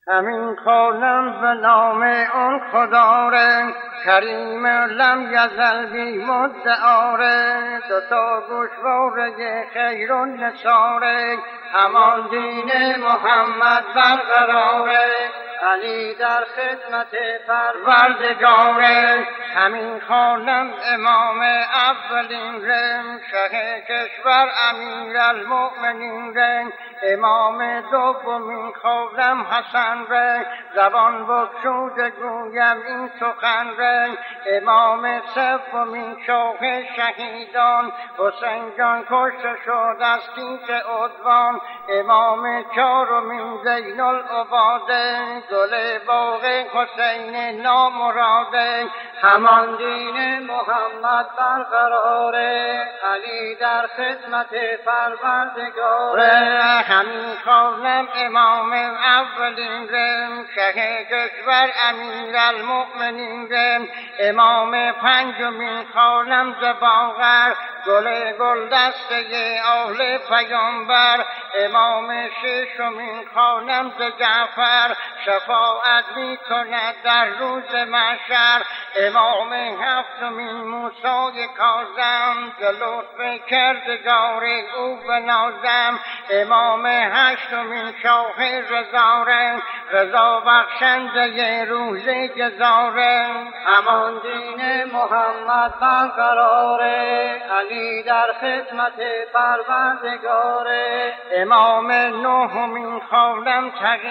همین خوانم به نام اون خداره کریم لم یزل بی مدعاره دوتا گوشواره خیر و نصاره همان دین محمد برقراره علی در خدمت پروردگاره همین خوانم امام اولین رم شه کشور امیر المؤمنین رم امام دومین خوانم حسن رم زبان بگشوده گویم این سخن رم امام سومین شاه شهیدان حسین جان کشته شد از تیغ عدوان امام چهارمین زین العباده گل باغ حسین نامراده همان دین محمد برقراره علی در خدمت پروردگاره همین خوانم امام اولین رم شه کشور امیر المؤمنین رم امام پنجمین خوانم ز باغر گل دسته آل پیامبر امام ششمین خوانم ز جعفر شفاعت می کند در روز محشر امام هفتمین موسی کاظم ز لطف کردگار او بنازم امام هشتمین شاه رضا رضا بخشنده روز گزاره همان دین محمد برقراره علی در خدمت پروردگاره امام نهمین خوانم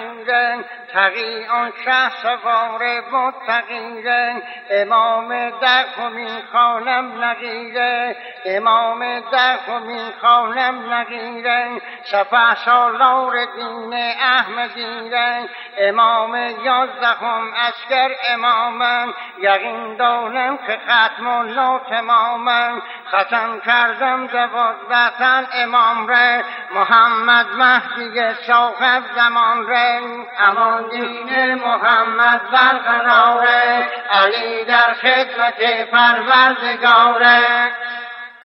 تقی آن شه سوار متقیه امام دهمین خوانم نقیره امام دهمین خوانم نقیره سپه سالار دین احمدیره امام یازدهم عسکر امامم یقین دانم که ختم الله تمامم ختم کردم 12 امام ره محمد مهدی صاحب زمان ره امان دین محمد برقراره علی در خدمت پروردگاره